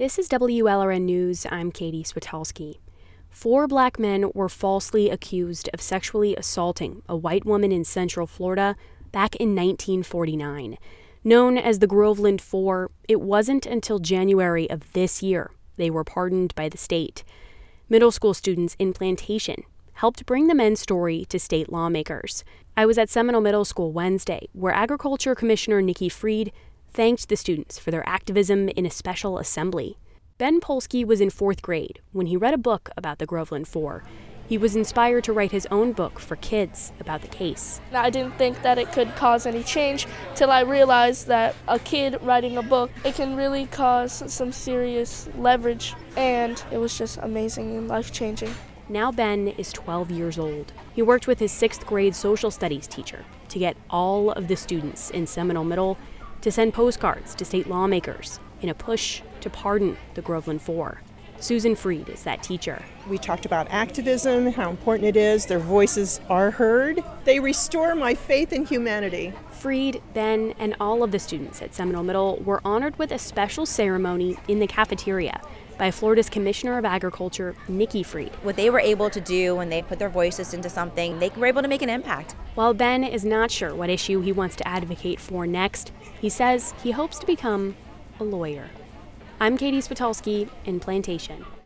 This is WLRN News. I'm Katie Switolski. 4 black men were falsely accused of sexually assaulting a white woman in Central Florida back in 1949. Known as the Groveland Four, it wasn't until January of this year they were pardoned by the state. Middle school students in Plantation helped bring the men's story to state lawmakers. I was at Seminole Middle School Wednesday, where Agriculture Commissioner Nikki Fried thanked the students for their activism in a special assembly. Ben Polsky was in 4th grade when he read a book about the Groveland Four. He was inspired to write his own book for kids about the case. I didn't think that it could cause any change till I realized that a kid writing a book, it can really cause some serious leverage, and it was just amazing and life-changing. Now Ben is 12 years old. He worked with his 6th grade social studies teacher to get all of the students in Seminole Middle to send postcards to state lawmakers in a push to pardon the Groveland Four. Susan Fried is that teacher. We talked about activism, how important it is. Their voices are heard. They restore my faith in humanity. Fried, Ben, and all of the students at Seminole Middle were honored with a special ceremony in the cafeteria by Florida's Commissioner of Agriculture, Nikki Fried. What they were able to do when they put their voices into something, they were able to make an impact. While Ben is not sure what issue he wants to advocate for next, he says he hopes to become a lawyer. I'm Katie Switolski in Plantation.